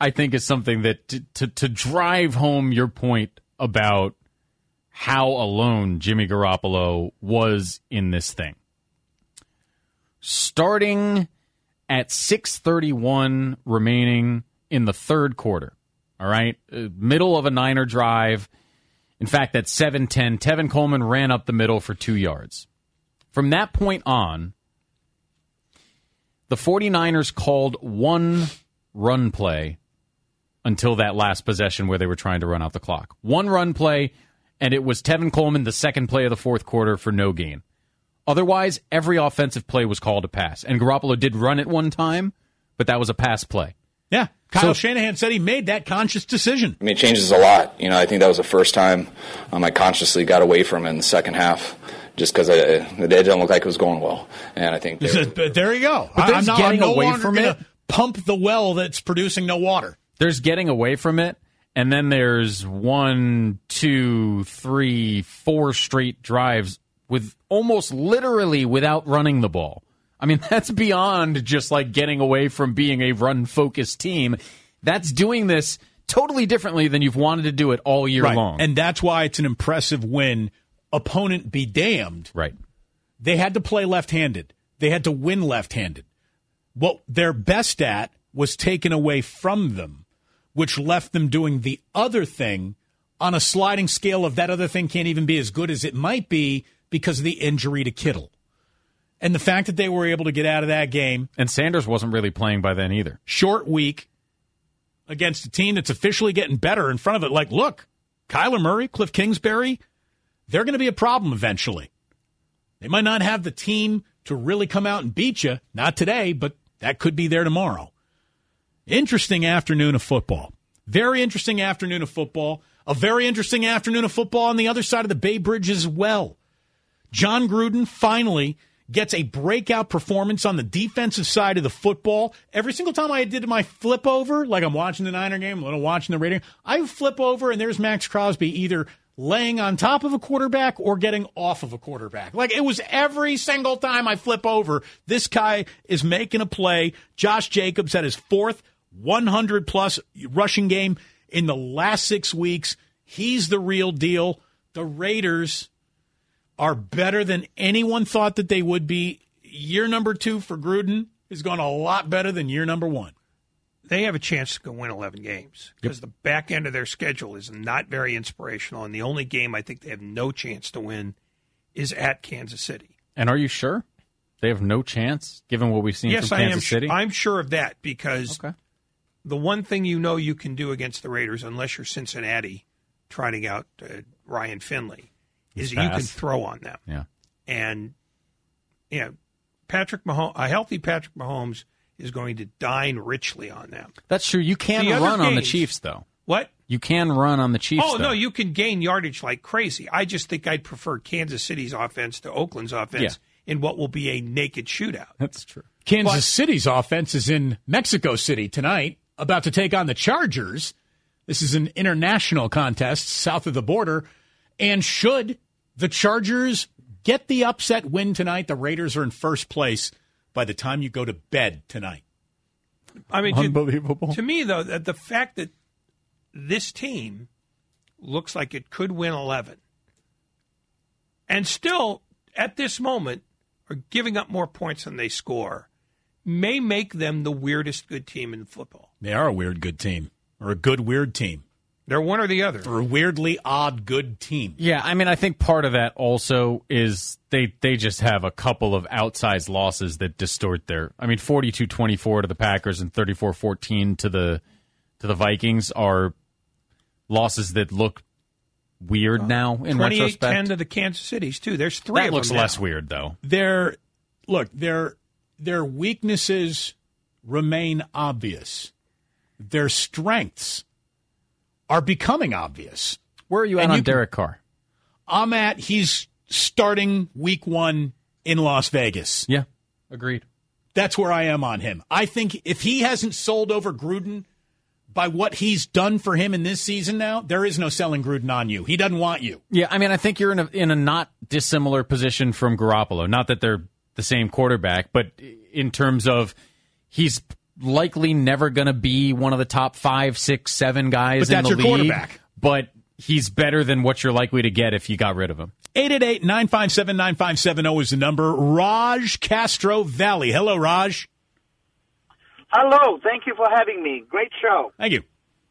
I think, is something that to drive home your point about how alone Jimmy Garoppolo was in this thing. Starting at 6:31 remaining in the third quarter, all right? Middle of a Niner drive. In fact, at 7:10, Tevin Coleman ran up the middle for 2 yards. From that point on, the 49ers called one run play until that last possession where they were trying to run out the clock. One run play, and it was Tevin Coleman, the second play of the fourth quarter, for no gain. Otherwise, every offensive play was called a pass. And Garoppolo did run it one time, but that was a pass play. Yeah. Kyle Shanahan said he made that conscious decision. I mean, it changes a lot. You know, I think that was the first time I consciously got away from it in the second half, just because it didn't look like it was going well. And I think there you go. But I'm no away longer from it. Pump the well that's producing no water. There's getting away from it, and then there's 1, 2, 3, 4 straight drives with almost literally without running the ball. I mean, that's beyond just like getting away from being a run-focused team. That's doing this totally differently than you've wanted to do it all year long. And that's why it's an impressive win. Opponent be damned. Right. They had to play left-handed. They had to win left-handed. What they're best at was taken away from them, which left them doing the other thing on a sliding scale of that other thing can't even be as good as it might be because of the injury to Kittle. And the fact that they were able to get out of that game. And Sanders wasn't really playing by then either. Short week against a team that's officially getting better in front of it. Like, look, Kyler Murray, Cliff Kingsbury, they're going to be a problem eventually. They might not have the team to really come out and beat you. Not today, but that could be there tomorrow. Interesting afternoon of football. Very interesting afternoon of football. A very interesting afternoon of football on the other side of the Bay Bridge as well. John Gruden finally gets a breakout performance on the defensive side of the football. Every single time I did my flip over, like I'm watching the Niner game, I'm watching the Raider game, I flip over and there's Max Crosby either laying on top of a quarterback or getting off of a quarterback. Like, it was every single time I flip over, this guy is making a play. Josh Jacobs had his fourth 100-plus rushing game in the last 6 weeks. He's the real deal. The Raiders are better than anyone thought that they would be. Year number 2 for Gruden has gone a lot better than year number 1. They have a chance to go win 11 games because the back end of their schedule is not very inspirational, and the only game I think they have no chance to win is at Kansas City. And are you sure they have no chance, given what we've seen from Kansas City? I'm sure of that because the one thing you can do against the Raiders, unless you're Cincinnati trotting out Ryan Finley, is that you can throw on them. Yeah. And, Patrick Mahomes, a healthy Patrick Mahomes is going to dine richly on them. That's true. You can run on the Chiefs, though. What? You can run on the Chiefs, Oh, though. no, you can gain yardage like crazy. I just think I'd prefer Kansas City's offense to Oakland's offense in what will be a naked shootout. That's true. Kansas City's offense is in Mexico City tonight, about to take on the Chargers. This is an international contest south of the border. And should the Chargers get the upset win tonight, the Raiders are in first place by the time you go to bed tonight. I mean, unbelievable. To me, though, the fact that this team looks like it could win 11 and still, at this moment, are giving up more points than they score may make them the weirdest good team in football. They are a weird good team, or a good weird team. They're one or the other. Or a weirdly odd good team. Yeah, I mean, I think part of that also is they just have a couple of outsized losses that distort their. I mean, 42-24 to the Packers and 34-14 to the Vikings are losses that look weird now in retrospect. 28-10 to the Kansas Cities too. There's 3 of them. That looks now. less weird though. Their weaknesses remain obvious. Their strengths are becoming obvious. Where are you at on Derek Carr? He's starting week 1 in Las Vegas. Yeah, agreed. That's where I am on him. I think if he hasn't sold over Gruden by what he's done for him in this season now, there is no selling Gruden on you. He doesn't want you. Yeah, I mean, I think you're in a not dissimilar position from Garoppolo. Not that they're the same quarterback, but in terms of he's likely never going to be one of the top 5, 6, 7 guys in the league. But that's your quarterback. But he's better than what you're likely to get if you got rid of him. 888-957-9570 is the number. Raj Castro Valley. Hello, Raj. Hello. Thank you for having me. Great show. Thank you.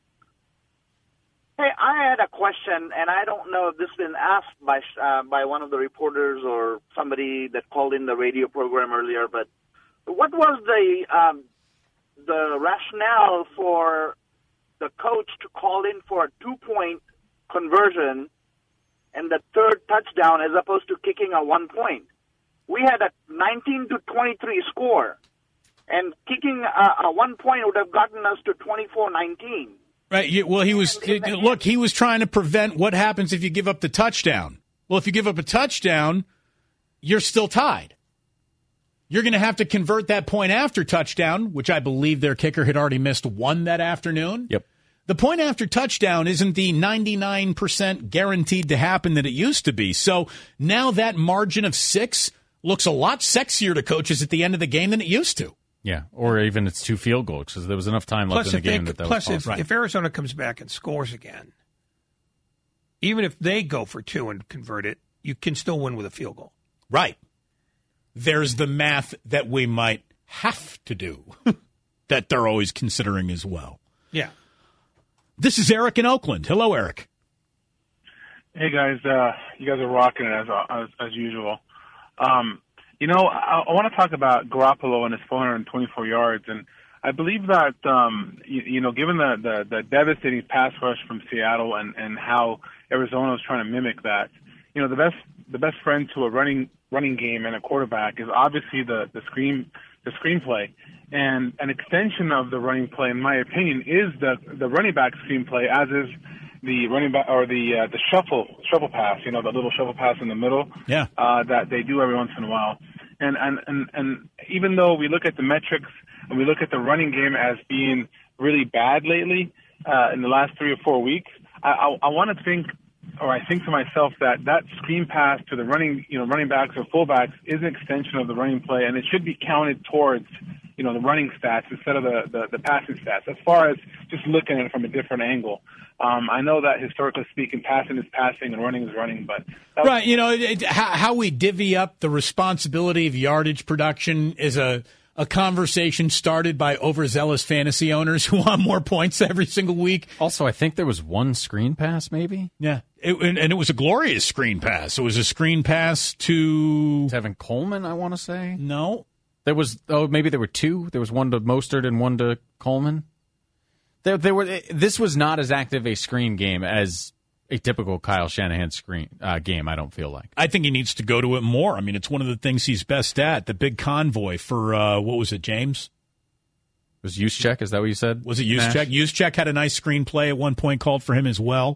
Hey, I had a question, and I don't know if this has been asked by one of the reporters or somebody that called in the radio program earlier, but what was the rationale for the coach to call in for a 2-point conversion and the third touchdown as opposed to kicking a 1 point? We had a 19-23 score, and kicking a 1 point would have gotten us to 24-19. Right. Well, he was trying to prevent what happens if you give up the touchdown. Well, if you give up a touchdown, you're still tied. You're going to have to convert that point after touchdown, which I believe their kicker had already missed one that afternoon. Yep. The point after touchdown isn't the 99% guaranteed to happen that it used to be. So now that margin of 6 looks a lot sexier to coaches at the end of the game than it used to. Yeah, or even it's 2 field goals because there was enough time left in the game that was possible. If Arizona comes back and scores again, even if they go for 2 and convert it, you can still win with a field goal. Right. There's the math that we might have to do that they're always considering as well. Yeah. This is Eric in Oakland. Hello, Eric. Hey, guys. You guys are rocking it as usual. I want to talk about Garoppolo and his 424 yards, and I believe that given the devastating pass rush from Seattle and how Arizona was trying to mimic that, the best friend to a running game and a quarterback is obviously the screenplay, and an extension of the running play, in my opinion, is the running back screenplay, as is the running back or the shuffle pass, the little shuffle pass in the middle, that they do every once in a while. And even though we look at the metrics and we look at the running game as being really bad lately, in the last 3 or 4 weeks, I want to think, or I think to myself that screen pass to the running backs or fullbacks is an extension of the running play, and it should be counted towards, the running stats instead of the passing stats, as far as just looking at it from a different angle. I know that historically speaking, passing is passing and running is running, but right, how we divvy up the responsibility of yardage production is a conversation started by overzealous fantasy owners who want more points every single week. Also, I think there was one screen pass, maybe. Yeah, and it was a glorious screen pass. It was a screen pass to Tevin Coleman, I want to say. No, there was. Oh, maybe there were 2. There was one to Mostert and one to Coleman. There were. This was not as active a screen game as a typical Kyle Shanahan screen game, I don't feel like. I think he needs to go to it more. I mean, it's one of the things he's best at. The big convoy for, what was it, James? It was Juszczyk, is that what you said? Was it Juszczyk? Juszczyk had a nice screenplay at one point called for him as well.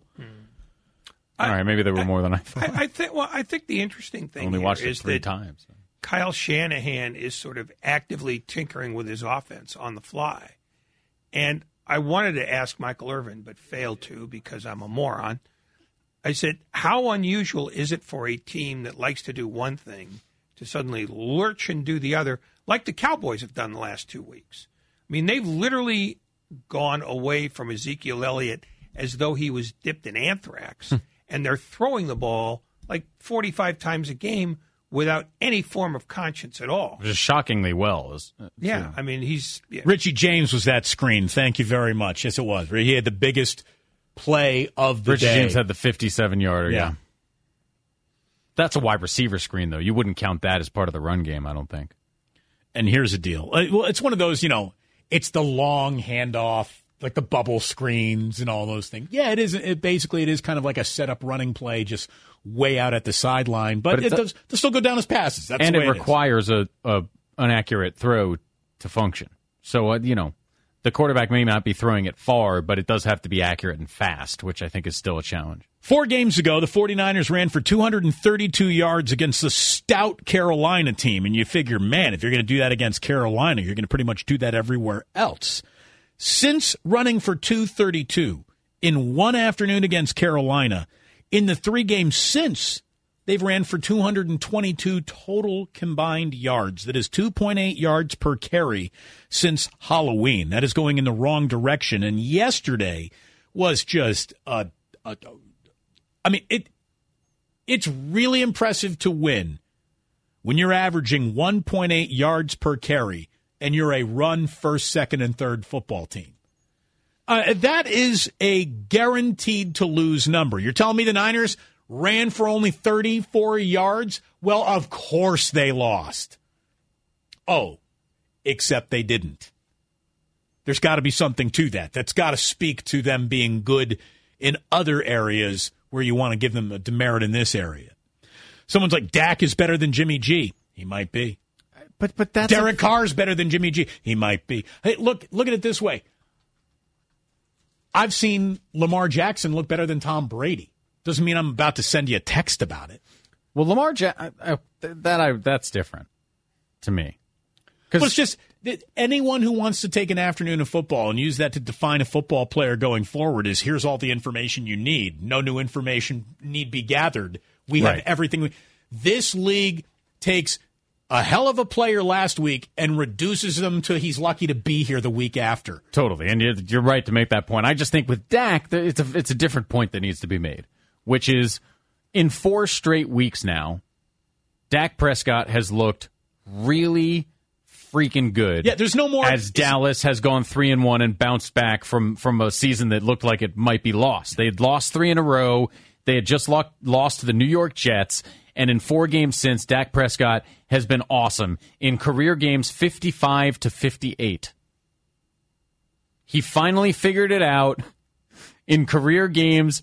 All right, maybe there were more than I thought. I think the interesting thing only watched is it 3 that times. Kyle Shanahan is sort of actively tinkering with his offense on the fly. And I wanted to ask Michael Irvin, but failed to because I'm a moron. I said, how unusual is it for a team that likes to do one thing to suddenly lurch and do the other, like the Cowboys have done the last 2 weeks? I mean, they've literally gone away from Ezekiel Elliott as though he was dipped in anthrax, and they're throwing the ball like 45 times a game without any form of conscience at all. Just shockingly well. Yeah, I mean, he's... Yeah. Richie James was that screen. Thank you very much. Yes, it was. He had the biggest play of the Richie day. James had the 57-yarder, yeah. That's a wide receiver screen, though. You wouldn't count that as part of the run game, I don't think. And here's the deal. Well, it's one of those, it's the long handoff, like the bubble screens and all those things. Yeah, it is. It is kind of like a set-up running play, just way out at the sideline. But it does still go down as passes. That's and the way it requires an accurate throw to function. So, the quarterback may not be throwing it far, but it does have to be accurate and fast, which I think is still a challenge. 4 games ago, the 49ers ran for 232 yards against the stout Carolina team. And you figure, man, if you're going to do that against Carolina, you're going to pretty much do that everywhere else. Since running for 232 in one afternoon against Carolina, in the 3 games since they've ran for 222 total combined yards. That is 2.8 yards per carry since Halloween. That is going in the wrong direction. And yesterday was just it's really impressive to win when you're averaging 1.8 yards per carry and you're a run first, second, and third football team. That is a guaranteed to lose number. You're telling me the Niners ran for only 34 yards? Well, of course they lost. Oh, except they didn't. There's got to be something to that. That's got to speak to them being good in other areas where you want to give them a demerit in this area. Someone's like, Dak is better than Jimmy G. He might be. But that's Derek Carr's better than Jimmy G. He might be. Hey, look at it this way. I've seen Lamar Jackson look better than Tom Brady. Doesn't mean I'm about to send you a text about it. Well, that's different to me. Well, it's just that anyone who wants to take an afternoon of football and use that to define a football player going forward is here's all the information you need. No new information need be gathered. We have everything. This league takes a hell of a player last week and reduces them to he's lucky to be here the week after. Totally, and you're right to make that point. I just think with Dak, it's a different point that needs to be made, which is in 4 straight weeks now, Dak Prescott has looked really freaking good. Yeah, there's no more. As Dallas has gone 3-1 and bounced back from a season that looked like it might be lost. They had lost 3 in a row. They had just lost to the New York Jets. And in 4 games since, Dak Prescott has been awesome. In career games, 55-58. He finally figured it out. In career games,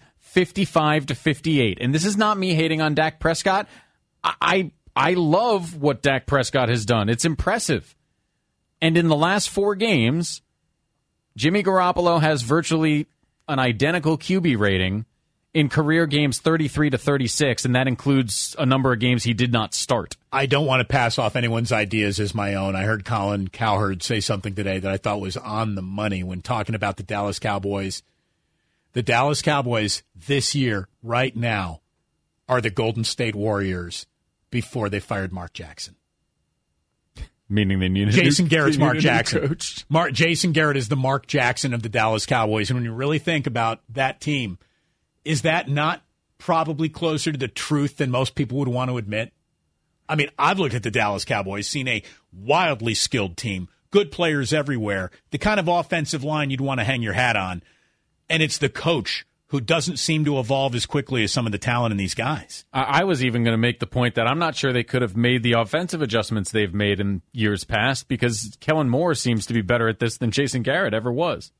55-58. And this is not me hating on Dak Prescott. I love what Dak Prescott has done. It's impressive. And in the last 4 games, Jimmy Garoppolo has virtually an identical QB rating. In career games, 33-36, and that includes a number of games he did not start. I don't want to pass off anyone's ideas as my own. I heard Colin Cowherd say something today that I thought was on the money when talking about the Dallas Cowboys. The Dallas Cowboys this year, right now, are the Golden State Warriors before they fired Mark Jackson. Meaning they needed Jason Garrett's Mark Jackson. Jason Garrett is the Mark Jackson of the Dallas Cowboys. And when you really think about that team, is that not probably closer to the truth than most people would want to admit? I mean, I've looked at the Dallas Cowboys, seen a wildly skilled team, good players everywhere, the kind of offensive line you'd want to hang your hat on. And it's the coach who doesn't seem to evolve as quickly as some of the talent in these guys. I was even going to make the point that I'm not sure they could have made the offensive adjustments they've made in years past because Kellen Moore seems to be better at this than Jason Garrett ever was.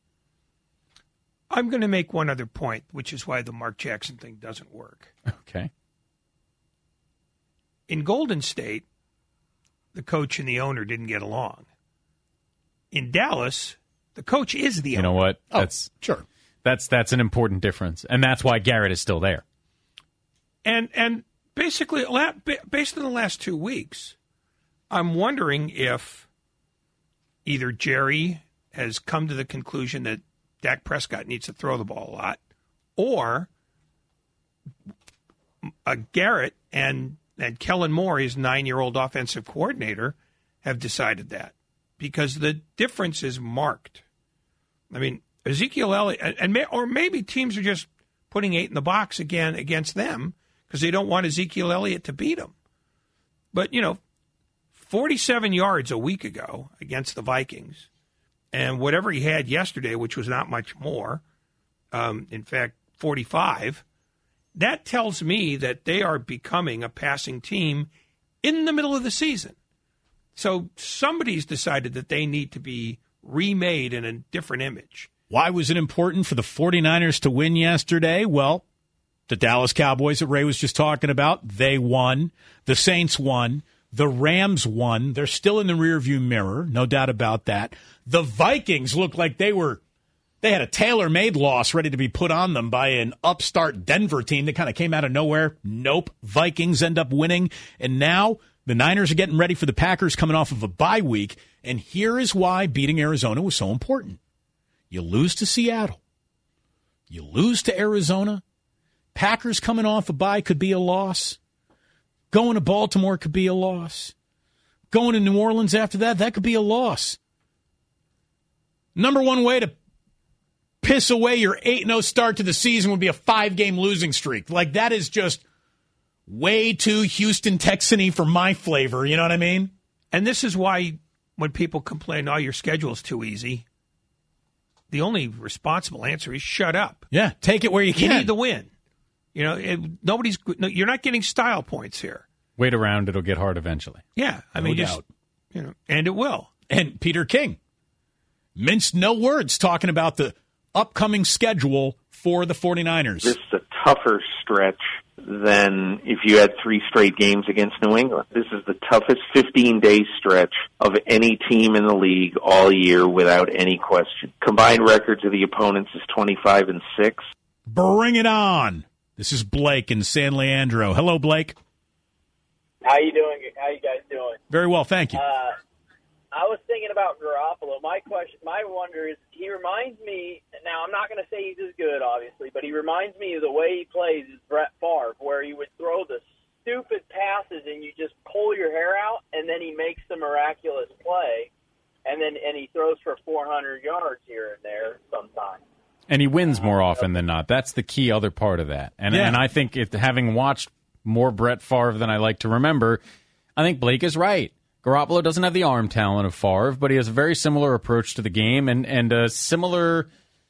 I'm going to make one other point, which is why the Mark Jackson thing doesn't work. Okay. In Golden State, the coach and the owner didn't get along. In Dallas, the coach is the owner. You know what? Sure. That's an important difference, and that's why Garrett is still there. And basically, based on the last 2 weeks, I'm wondering if either Jerry has come to the conclusion that Dak Prescott needs to throw the ball a lot, or Garrett and Kellen Moore, his 9-year-old offensive coordinator, have decided that because the difference is marked. I mean, Ezekiel Elliott, or maybe teams are just putting 8 in the box again against them because they don't want Ezekiel Elliott to beat them. But, 47 yards a week ago against the Vikings. And whatever he had yesterday, which was not much more, in fact, 45, that tells me that they are becoming a passing team in the middle of the season. So somebody's decided that they need to be remade in a different image. Why was it important for the 49ers to win yesterday? Well, the Dallas Cowboys that Ray was just talking about, they won. The Saints won. The Rams won. They're still in the rearview mirror, no doubt about that. The Vikings look like they had a tailor-made loss ready to be put on them by an upstart Denver team that kind of came out of nowhere. Nope. Vikings end up winning. And now the Niners are getting ready for the Packers coming off of a bye week. And here is why beating Arizona was so important. You lose to Seattle. You lose to Arizona. Packers coming off a bye could be a loss. Going to Baltimore could be a loss. Going to New Orleans after that could be a loss. Number one way to piss away your 8-0 start to the season would be a 5-game losing streak. Like, that is just way too Houston Texan-y for my flavor. You know what I mean? And this is why when people complain, oh, your schedule's too easy, the only responsible answer is shut up. Yeah, take it where you can. You need the win. You know, you're not getting style points here. Wait around, it'll get hard eventually. Yeah, I mean, just, you know, and it will. And Peter King minced no words talking about the upcoming schedule for the 49ers. This is a tougher stretch than if you had 3 straight games against New England. This is the toughest 15-day stretch of any team in the league all year without any question. Combined records of the opponents is 25-6. Bring it on. This is Blake in San Leandro. Hello, Blake. How you doing? How you guys doing? Very well, thank you. I was thinking about Garoppolo. My wonder is, he reminds me, now I'm not going to say he's as good, obviously, but he reminds me of the way he plays is Brett Favre, where he would throw the stupid passes and you just pull your hair out, and then he makes the miraculous play, and he throws for 400 yards here and there sometimes. And he wins more often than not. That's the key other part of that. And I think having watched more Brett Favre than I like to remember, I think Blake is right. Garoppolo doesn't have the arm talent of Favre, but he has a very similar approach to the game and a similar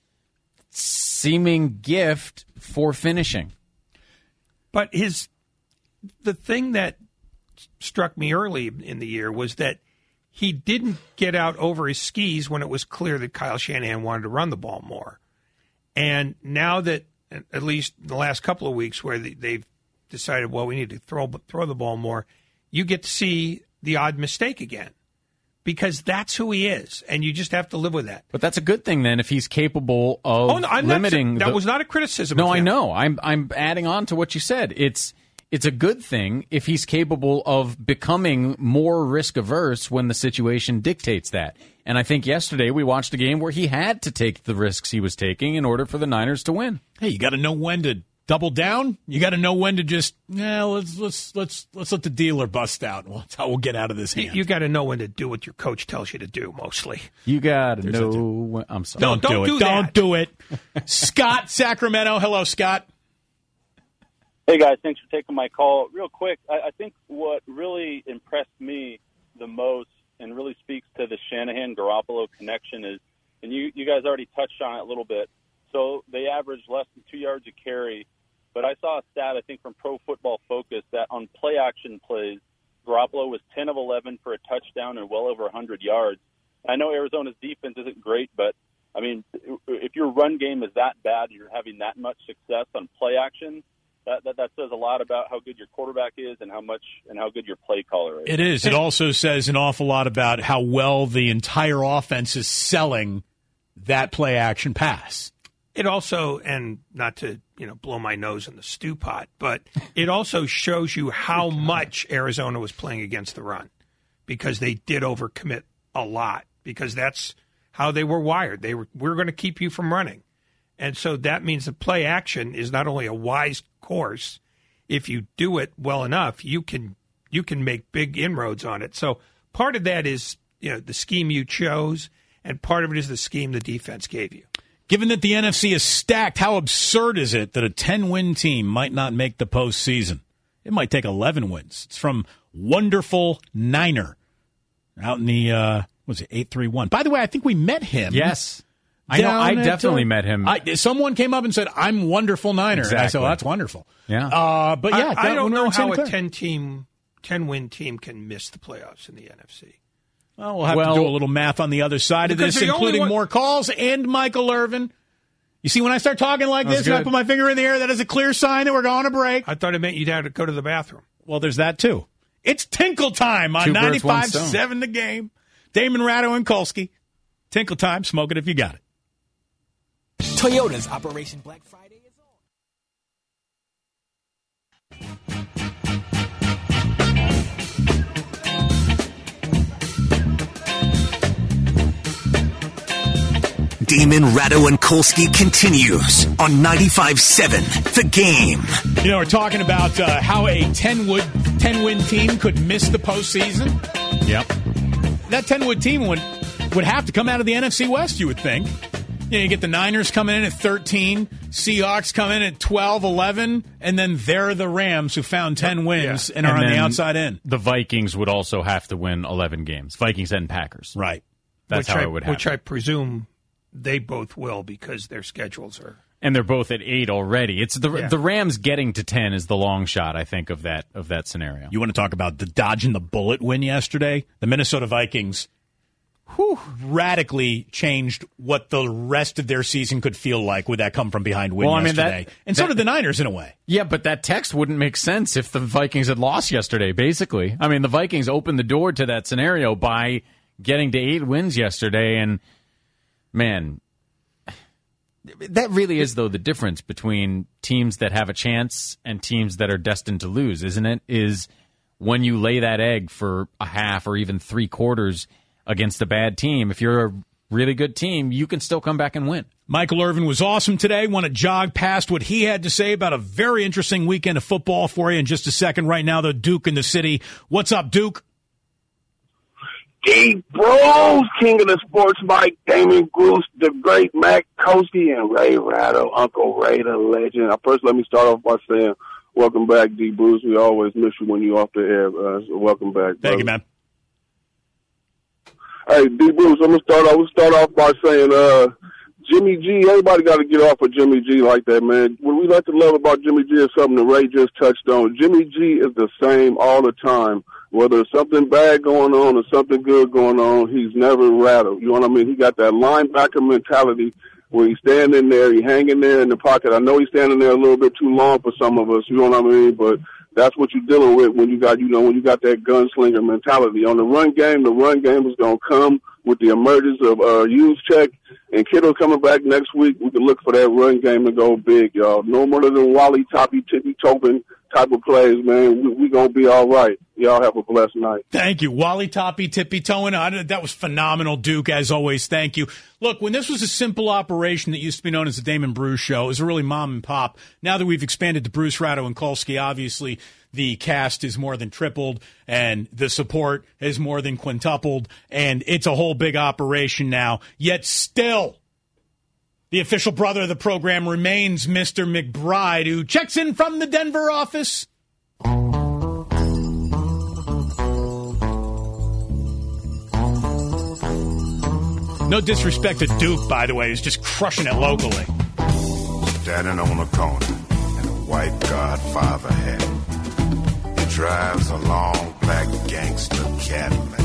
seeming gift for finishing. But the thing that struck me early in the year was that he didn't get out over his skis when it was clear that Kyle Shanahan wanted to run the ball more. And now that, at least the last couple of weeks where they've decided, well, we need to throw the ball more, you get to see the odd mistake again, because that's who he is, and you just have to live with that. But that's a good thing then if he's capable of limiting. That was not a criticism. No, of him. I know. I'm adding on to what you said. It's a good thing if he's capable of becoming more risk averse when the situation dictates that. And I think yesterday we watched a game where he had to take the risks he was taking in order for the Niners to win. Hey, you got to know when to double down. You got to know when to just let's let the dealer bust out. That's how we'll get out of this hand. You got to know when to do what your coach tells you to do. Mostly, you got to know when. I'm sorry. Don't do it. Don't do it. Scott, Sacramento. Hello, Scott. Hey guys, thanks for taking my call. Real quick, I think what really impressed me the most and really speaks to the Shanahan-Garoppolo connection is, and you guys already touched on it a little bit, so they averaged less than 2 yards a carry, but I saw a stat, I think, from Pro Football Focus that on play-action plays, Garoppolo was 10 of 11 for a touchdown and well over 100 yards. I know Arizona's defense isn't great, but, I mean, if your run game is that bad and you're having that much success on play-action, that says a lot about how good your quarterback is and how good your play caller is. It is. It also says an awful lot about how well the entire offense is selling that play action pass. It also, and not to blow my nose in the stew pot, but it also shows you how much Arizona was playing against the run, because they did overcommit a lot, because that's how they were wired. We're going to keep you from running. And so that means the play action is not only a wise course. If you do it well enough, you can make big inroads on it. So part of that is the scheme you chose, and part of it is the scheme the defense gave you. Given that the NFC is stacked, how absurd is it that a 10-win team might not make the postseason? It might take 11 wins. It's from Wonderful Niner out in the 831. By the way, I think we met him. Yes. I know. I definitely met him. Someone came up and said, "I'm Wonderful Niner." Exactly. And I said, well, "That's wonderful." Yeah. But yeah, I don't know how a 10-win team can miss the playoffs in the NFC. Well, we'll have to do a little math on the other side of this, including more calls and Michael Irvin. You see, when I start talking like this, and I put my finger in the air, that is a clear sign that we're going to break. I thought it meant you'd have to go to the bathroom. Well, there's that too. It's Tinkle time on 95.7 The Game. Damon Ratto and Kolsky. Tinkle time. Smoke it if you got it. Toyota's Operation Black Friday is on. Damon, Ratto, and Kolsky continues on 95.7 The Game. You know, we're talking about how a 10-win team could miss the postseason. Yep. That 10-win team would have to come out of the NFC West, you would think. You know, you get the Niners coming in at 13, Seahawks coming in at 12, 11, and then they're the Rams who found 10 wins and are on the outside in. The Vikings would also have to win 11 games. Vikings and Packers. Right. That's how it would happen. Which I presume they both will because their schedules are. And they're both at 8 already. It's the Rams getting to 10 is the long shot, I think, of that scenario. You want to talk about the dodging the bullet win yesterday? The Minnesota Vikings radically changed what the rest of their season could feel like with that come from behind win yesterday. So did the Niners in a way. Yeah, but that text wouldn't make sense if the Vikings had lost yesterday, basically. I mean, the Vikings opened the door to that scenario by getting to 8 wins yesterday, and man, that really is, though, the difference between teams that have a chance and teams that are destined to lose, isn't it? Is when you lay that egg for a half or even 3 quarters against a bad team, if you're a really good team, you can still come back and win. Michael Irvin was awesome today. Want to jog past what he had to say about a very interesting weekend of football for you in just a second. Right now, the Duke in the city. What's up, Duke? D Bros, King of the Sports Mike, Damon Bruce, the great Mac Kolsky, and Ray Ratto, Uncle Ray the legend. First, let me start off by saying, welcome back, D Bruce. We always miss you when you're off the air. So welcome back. Thank you, man. Hey, D Bruce, I'm gonna start off by saying, Jimmy G, everybody got to get off of Jimmy G like that, man. What we like to love about Jimmy G is something that Ray just touched on. Jimmy G is the same all the time. Whether there's something bad going on or something good going on, he's never rattled. You know what I mean? He got that linebacker mentality where he's standing there, he's hanging there in the pocket. I know he's standing there a little bit too long for some of us, you know what I mean? But that's what you're dealing with when you got that gunslinger mentality. On the run game is going to come with the emergence of Juszczyk and Kittle coming back next week. We can look for that run game to go big, y'all. No more than Wally Toppy Tippy Tobin type of plays, man. We going to be all right. Y'all have a blessed night. Thank you. Wally Toppy Tippy Toeing. That was phenomenal, Duke, as always. Thank you. Look, when this was a simple operation that used to be known as the Damon Bruce Show, it was really mom and pop. Now that we've expanded to Bruce, Ratto, and Kolsky, obviously the cast is more than tripled and the support is more than quintupled, and it's a whole big operation now. Yet still, the official brother of the program remains Mr. McBride, who checks in from the Denver office. No disrespect to Duke, by the way, who's just crushing it locally. Standing on the corner in a white Godfather hat. He drives a long black gangster Cadillac.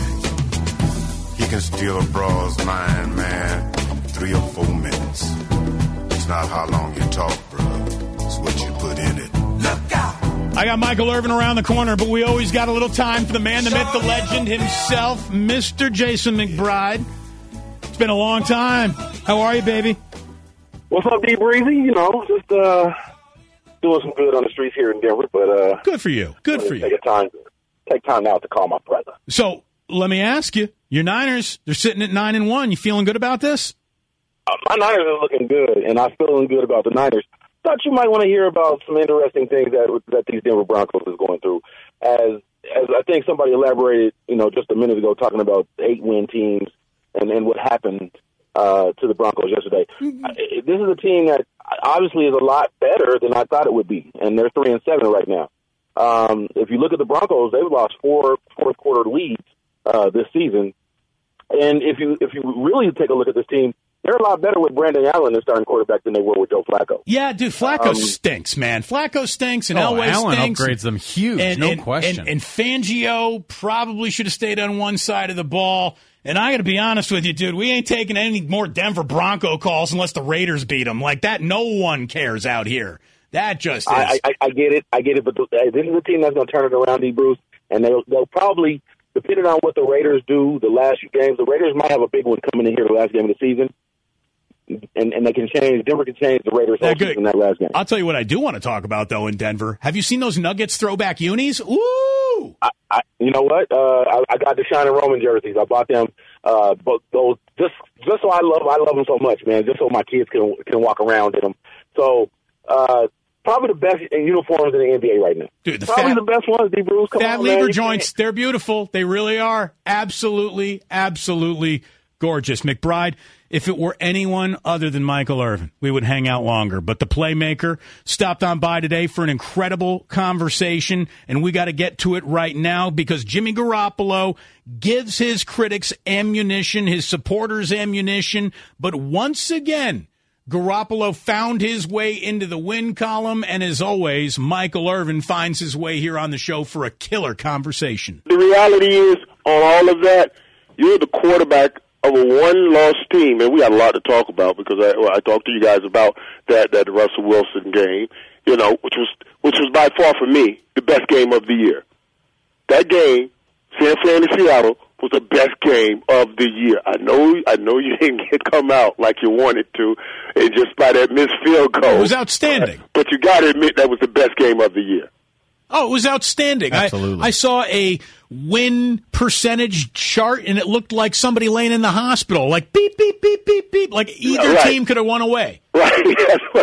He can steal a broad's mind, man, in 3 or 4 minutes. It's not how long you talk, bro. It's what you put in it. Look out! I got Michael Irvin around the corner, but we always got a little time for the man, the myth, the legend himself, Mr. Jason McBride. It's been a long time. How are you, baby? What's up, D Breezy? You know, just doing some good on the streets here in Denver. But good for you. Good for you. Take time out to call my brother. So let me ask you: your Niners, they're sitting at 9-1. You feeling good about this? My Niners are looking good, and I'm feeling good about the Niners. Thought you might want to hear about some interesting things that these Denver Broncos is going through. As I think somebody elaborated, just a minute ago, talking about 8-win teams and what happened to the Broncos yesterday. This is a team that obviously is a lot better than I thought it would be, and they're 3-7 right now. If you look at the Broncos, they've lost 4 fourth-quarter leads this season. And if you really take a look at this team, they're a lot better with Brandon Allen as starting quarterback than they were with Joe Flacco. Yeah, dude, Flacco stinks, man. Flacco stinks, and Elway Allen stinks. Upgrades them huge, no question. And Fangio probably should have stayed on one side of the ball. And I got to be honest with you, dude, we ain't taking any more Denver Bronco calls unless the Raiders beat them. Like that, no one cares out here. That just is. I get it, but this is a team that's going to turn it around, D. Bruce, and they'll probably, depending on what the Raiders do the last few games, the Raiders might have a big one coming in here the last game of the season. And they can change. Denver can change the Raiders in that last game. I'll tell you what I do want to talk about, though, in Denver. Have you seen those Nuggets throwback unis? Ooh! You know what? I got the Shining Roman jerseys. I bought them But those just so I love them so much, man. Just so my kids can walk around in them. So probably the best uniforms in the NBA right now. Dude, probably the best ones, D. Bruce. Come Fat on, Lever man. joints, they're beautiful. They really are. Absolutely, absolutely gorgeous. McBride, if it were anyone other than Michael Irvin, we would hang out longer. But the playmaker stopped on by today for an incredible conversation, and we got to get to it right now because Jimmy Garoppolo gives his critics ammunition, his supporters ammunition, but once again, Garoppolo found his way into the win column, and as always, Michael Irvin finds his way here on the show for a killer conversation. The reality is, on all of that, you're the quarterback of a one-loss team, and we had a lot to talk about because I talked to you guys about that Russell Wilson game, which was by far for me the best game of the year. That game, San Fran and Seattle, was the best game of the year. I know you didn't come out like you wanted to, and just by that missed field goal. It was outstanding. But you got to admit that was the best game of the year. Oh, it was outstanding. Absolutely. I saw a win percentage chart, and it looked like somebody laying in the hospital, like beep, beep, beep, beep, beep. Like either team could have won away. Right. That's what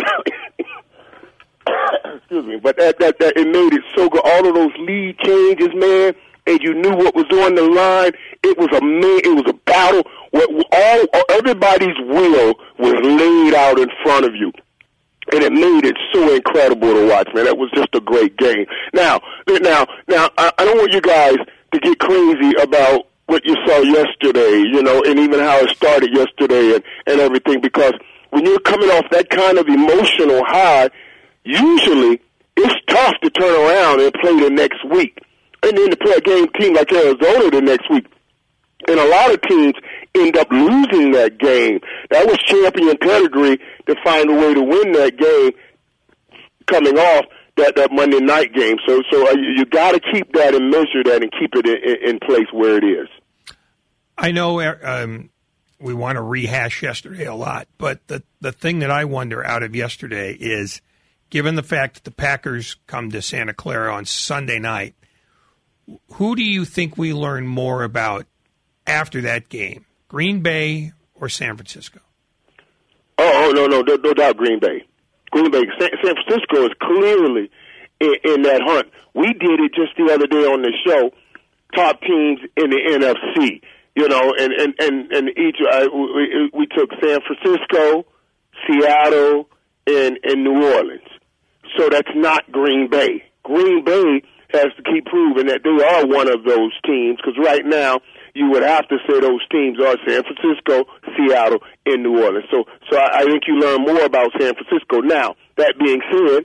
excuse me. But that it made it so good. All of those lead changes, man, and you knew what was on the line. It was a battle. Everybody's will was laid out in front of you. And it made it so incredible to watch, man. That was just a great game. Now, I don't want you guys to get crazy about what you saw yesterday, and even how it started yesterday and everything, because when you're coming off that kind of emotional high, usually it's tough to turn around and play the next week. And then to play a team like Arizona the next week. And a lot of teams end up losing that game. That was champion pedigree to find a way to win that game coming off that Monday night game. So you got to keep that and measure that and keep it in place where it is. I know we want to rehash yesterday a lot, but the thing that I wonder out of yesterday is, given the fact that the Packers come to Santa Clara on Sunday night, who do you think we learn more about after that game, Green Bay or San Francisco? Oh, no doubt Green Bay. Green Bay. San Francisco is clearly in that hunt. We did it just the other day on the show, top teams in the NFC, and each we took San Francisco, Seattle, and New Orleans. So that's not Green Bay. Green Bay has to keep proving that they are one of those teams, because right now you would have to say those teams are San Francisco, Seattle, and New Orleans. So I think you learn more about San Francisco. Now, that being said,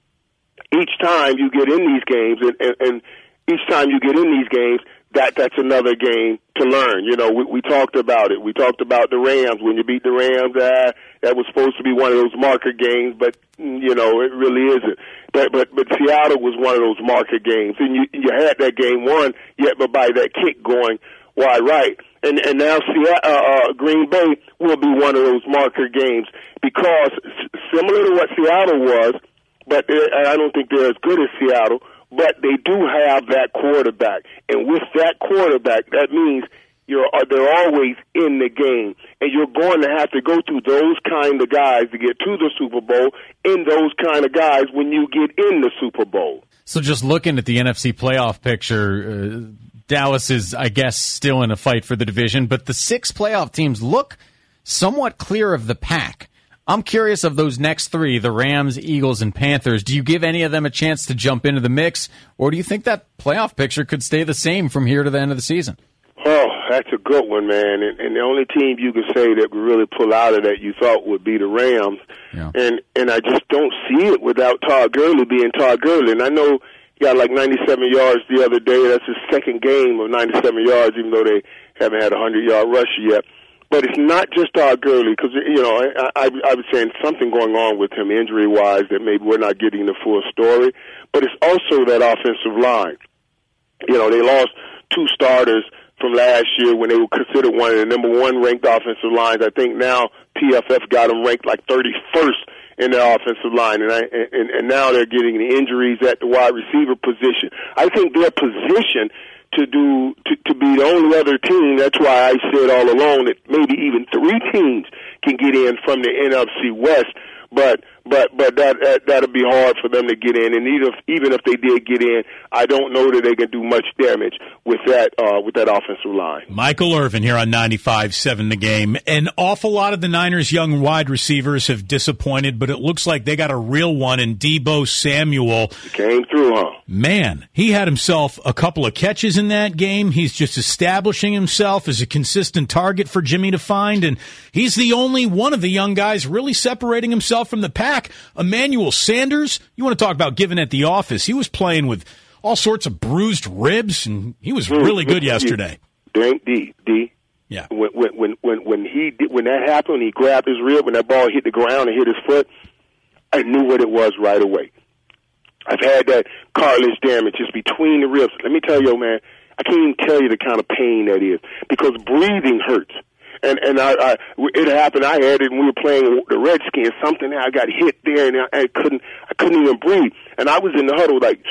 each time you get in these games, and each time you get in these games, that's another game to learn. We talked about it. We talked about the Rams. When you beat the Rams, that was supposed to be one of those marker games, but it really isn't. But Seattle was one of those marker games, and you had that game won, but by that kick going wide right, and now Green Bay will be one of those marker games, because similar to what Seattle was, but I don't think they're as good as Seattle. But they do have that quarterback, and with that quarterback, that means they're always in the game, and you're going to have to go through those kind of guys to get to the Super Bowl, and those kind of guys when you get in the Super Bowl. So just looking at the NFC playoff picture, Dallas is, I guess, still in a fight for the division, but the 6 playoff teams look somewhat clear of the pack. I'm curious of those next 3, the Rams, Eagles, and Panthers. Do you give any of them a chance to jump into the mix, or do you think that playoff picture could stay the same from here to the end of the season? Oh, that's a good one, man. And the only team you could say that would really pull out of that you thought would be the Rams. Yeah. And I just don't see it without Todd Gurley being Todd Gurley. And I know he got like 97 yards the other day. That's his second game of 97 yards, even though they haven't had a 100-yard rush yet. But it's not just Todd Gurley, because, I was saying something going on with him injury-wise that maybe we're not getting the full story. But it's also that offensive line. They lost 2 starters from last year when they were considered one of the number 1 ranked offensive lines. I think now PFF got them ranked like 31st in their offensive line, and now they're getting the injuries at the wide receiver position. I think they're positioned to be the only other team. That's why I said all along that maybe even 3 teams can get in from the NFC West. But that'll be hard for them to get in, and even if they did get in, I don't know that they can do much damage with that offensive line. Michael Irvin here on 95.7 The Game. An awful lot of the Niners' young wide receivers have disappointed, but it looks like they got a real one in Deebo Samuel. He came through, huh? Man, he had himself a couple of catches in that game. He's just establishing himself as a consistent target for Jimmy to find, and he's the only one of the young guys really separating himself from the pack. Emmanuel Sanders, you want to talk about giving at the office. He was playing with all sorts of bruised ribs, and he was really good yesterday. D. Yeah. When that happened, he grabbed his rib, when that ball hit the ground and hit his foot, I knew what it was right away. I've had that cartilage damage just between the ribs. Let me tell you, man, I can't even tell you the kind of pain that is, because breathing hurts. And it happened. I had it when we were playing the Redskins. Something I got hit there, and I couldn't even breathe. And I was in the huddle, like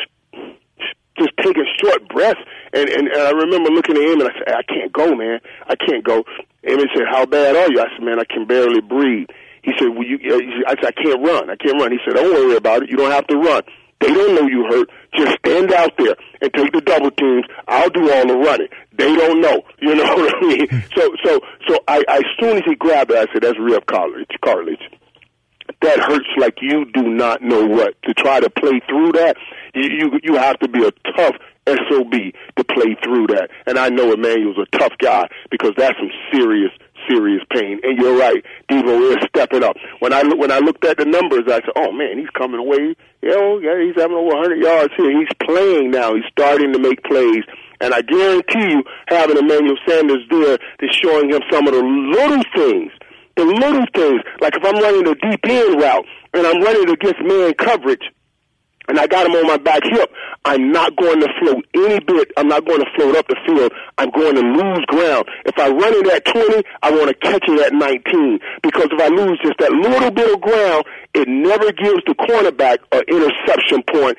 just taking short breaths. And I remember looking at him, and I said, "I can't go, man. I can't go." And he said, "How bad are you?" I said, "Man, I can barely breathe." He said, "Well, I said, "I can't run. I can't run." He said, "Don't worry about it. You don't have to run. They don't know you hurt. Just stand out there and take the double teams. I'll do all the running. They don't know." You know what I mean? So I as soon as he grabbed it, I said, "That's rib cartilage. That hurts like you do not know what. To try to play through that, you have to be a tough SOB to play through that." And I know Emmanuel's a tough guy, because that's some serious pain. And you're right, Deebo is stepping up. When I looked at the numbers, I said, "Oh man, he's coming away. Yeah, he's having over 100 yards here. He's playing now. He's starting to make plays." And I guarantee you, having Emmanuel Sanders there is showing him some of the little things. The little things, like if I'm running a deep end route and I'm running against man coverage, and I got him on my back hip, I'm not going to float any bit. I'm not going to float up the field. I'm going to lose ground. If I run it at 20, I want to catch it at 19. Because if I lose just that little bit of ground, it never gives the cornerback an interception point.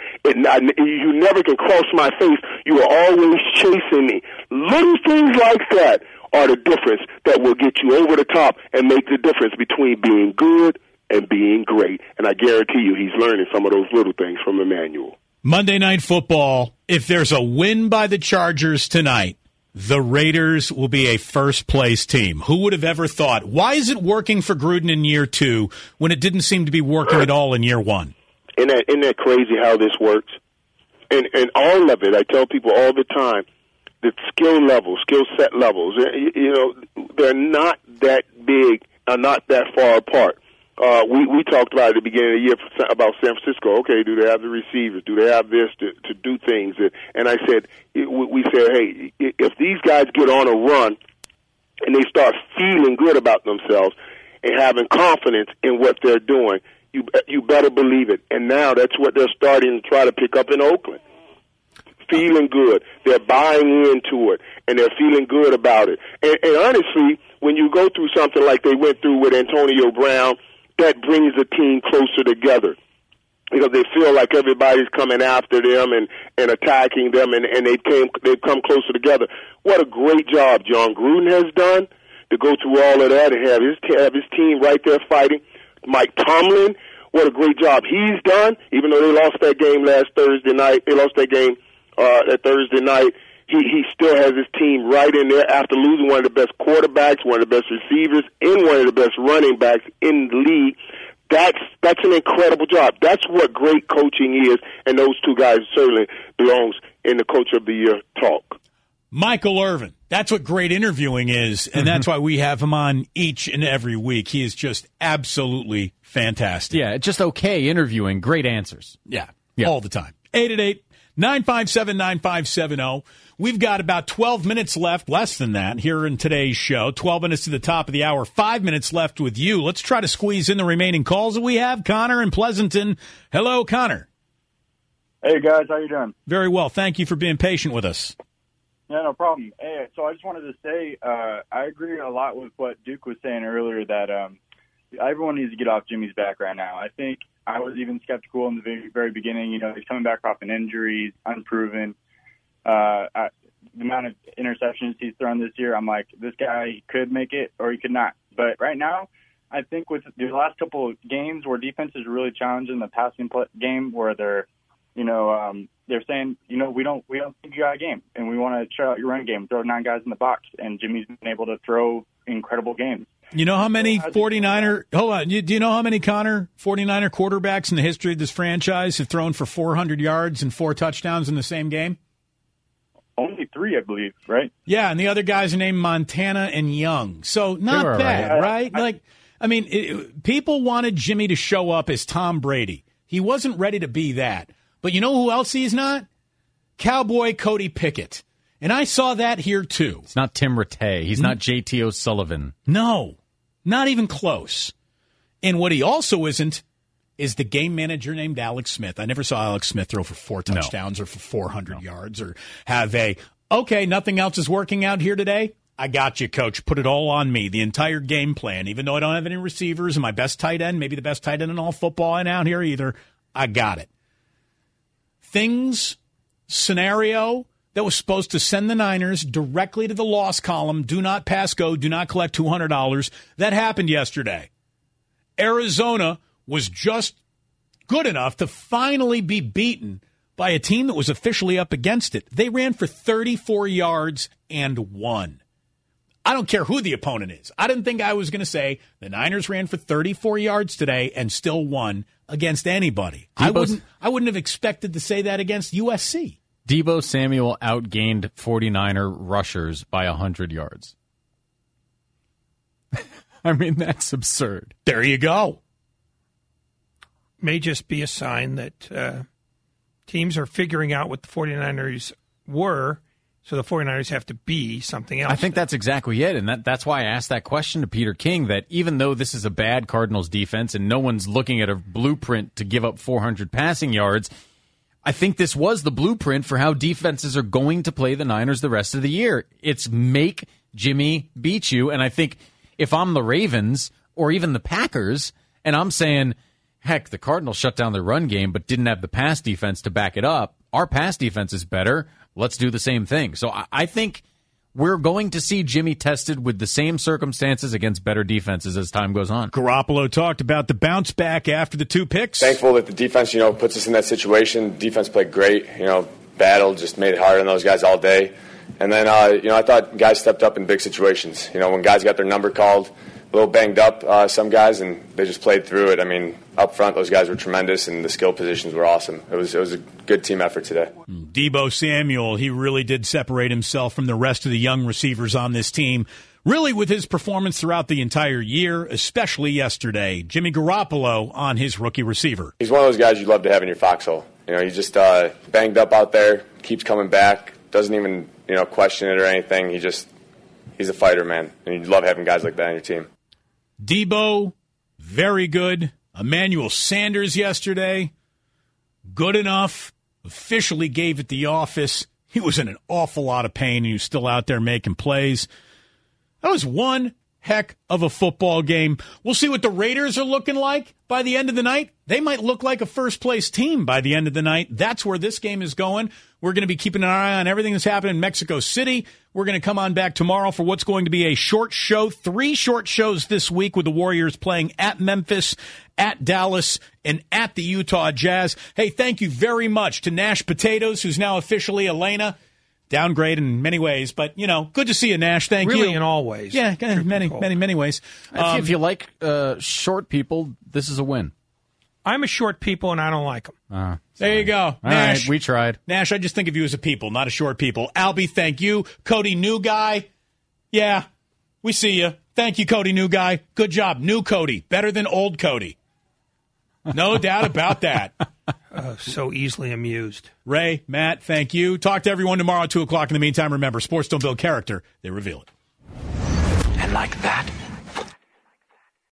You never can cross my face. You are always chasing me. Little things like that are the difference that will get you over the top and make the difference between being good and being great. And I guarantee you he's learning some of those little things from Emmanuel. Monday Night Football, if there's a win by the Chargers tonight, the Raiders will be a first-place team. Who would have ever thought? Why is it working for Gruden in year 2 when it didn't seem to be working at all in year 1? Isn't that crazy how this works? And all of it, I tell people all the time, the skill set levels, they're not that big, not that far apart. We talked about at the beginning of the year about San Francisco. Okay, do they have the receivers? Do they have this to do things? And I said, we said, hey, if these guys get on a run and they start feeling good about themselves and having confidence in what they're doing, you better believe it. And now that's what they're starting to try to pick up in Oakland. Feeling good. They're buying into it, and they're feeling good about it. And honestly, when you go through something like they went through with Antonio Brown, that brings the team closer together, because they feel like everybody's coming after them and attacking them, and they've come closer together. What a great job John Gruden has done to go through all of that and have his team right there fighting. Mike Tomlin, what a great job he's done, even though they lost that game last Thursday night. They lost that game that Thursday night. He still has his team right in there after losing one of the best quarterbacks, one of the best receivers, and one of the best running backs in the league. That's an incredible job. That's what great coaching is, and those two guys certainly belongs in the Coach of the Year talk. Michael Irvin. That's what great interviewing is, and that's why we have him on each and every week. He is just absolutely fantastic. Yeah, just okay interviewing, great answers. Yeah. All the time. 888-957-9570. We've got about 12 minutes left, less than that, here in today's show. 12 minutes to the top of the hour, 5 minutes left with you. Let's try to squeeze in the remaining calls that we have. Connor in Pleasanton. Hello, Connor. Hey, guys. How you doing? Very well. Thank you for being patient with us. Yeah, no problem. Hey, so I just wanted to say I agree a lot with what Duke was saying earlier, that everyone needs to get off Jimmy's back right now. I think I was even skeptical in the very beginning. He's coming back off an injury, unproven. the amount of interceptions he's thrown this year, I'm like, this guy could make it or he could not. But right now, I think with the last couple of games where defense is really challenging the passing game, where they're saying, we don't think you got a game, and we want to shut out your run game, throw 9 guys in the box, and Jimmy's been able to throw incredible games. You know how many 49er? Hold on. Do you know how many, Connor, 49er quarterbacks in the history of this franchise have thrown for 400 yards and 4 touchdowns in the same game? Only 3, I believe, right? Yeah, and the other guys are named Montana and Young. So not bad, right? People wanted Jimmy to show up as Tom Brady. He wasn't ready to be that. But you know who else he's not? Cowboy Cody Pickett. And I saw that here, too. It's not Tim Rattay. He's not J.T. O'Sullivan. No, not even close. And what he also isn't is the game manager named Alex Smith. I never saw Alex Smith throw for 4 touchdowns or for 400 yards or have nothing else is working out here today. I got you, coach. Put it all on me. The entire game plan, even though I don't have any receivers and my best tight end, maybe the best tight end in all football and out here either, I got it. Scenario that was supposed to send the Niners directly to the loss column, do not pass go, do not collect $200. That happened yesterday. Arizona was just good enough to finally be beaten by a team that was officially up against it. They ran for 34 yards and won. I don't care who the opponent is. I didn't think I was going to say the Niners ran for 34 yards today and still won against anybody. I wouldn't have expected to say that against USC. Deebo Samuel outgained 49er rushers by 100 yards. I mean, that's absurd. There you go. May just be a sign that teams are figuring out what the 49ers were, so the 49ers have to be something else. I think that's exactly it, and that's why I asked that question to Peter King, that even though this is a bad Cardinals defense and no one's looking at a blueprint to give up 400 passing yards, I think this was the blueprint for how defenses are going to play the Niners the rest of the year. It's make Jimmy beat you, and I think if I'm the Ravens or even the Packers, and I'm saying, heck, the Cardinals shut down their run game but didn't have the pass defense to back it up. Our pass defense is better. Let's do the same thing. So I think we're going to see Jimmy tested with the same circumstances against better defenses as time goes on. Garoppolo talked about the bounce back after the 2 picks. Thankful that the defense, puts us in that situation. Defense played great. Battled, just made it hard on those guys all day. And then, I thought guys stepped up in big situations. When guys got their number called, a little banged up, some guys, and they just played through it. I mean, up front, those guys were tremendous, and the skill positions were awesome. It was a good team effort today. Deebo Samuel, he really did separate himself from the rest of the young receivers on this team, really with his performance throughout the entire year, especially yesterday. Jimmy Garoppolo on his rookie receiver. He's one of those guys you love to have in your foxhole. He's just banged up out there, keeps coming back, doesn't even question it or anything. He's a fighter, man, and you love having guys like that on your team. Deebo, very good. Emmanuel Sanders yesterday, good enough. Officially gave it the office. He was in an awful lot of pain, and he was still out there making plays. That was one heck of a football game. We'll see what the Raiders are looking like by the end of the night. They might look like a first-place team by the end of the night. That's where this game is going. We're going to be keeping an eye on everything that's happening in Mexico City. We're going to come on back tomorrow for what's going to be a short show. 3 short shows this week with the Warriors playing at Memphis, at Dallas, and at the Utah Jazz. Hey, thank you very much to Nash Potatoes, who's now officially Elena. Downgrade in many ways, but, good to see you, Nash. Thank you. Really in all ways. Yeah, many ways. If you like short people, this is a win. I'm a short people, and I don't like them. There you go. All Nash, right, we tried. Nash, I just think of you as a people, not a short people. Albie, thank you. Cody, new guy. Yeah, we see you. Thank you, Cody, new guy. Good job. New Cody. Better than old Cody. No doubt about that. So easily amused. Ray, Matt, thank you. Talk to everyone tomorrow at 2 o'clock. In the meantime, remember, sports don't build character. They reveal it. And like that,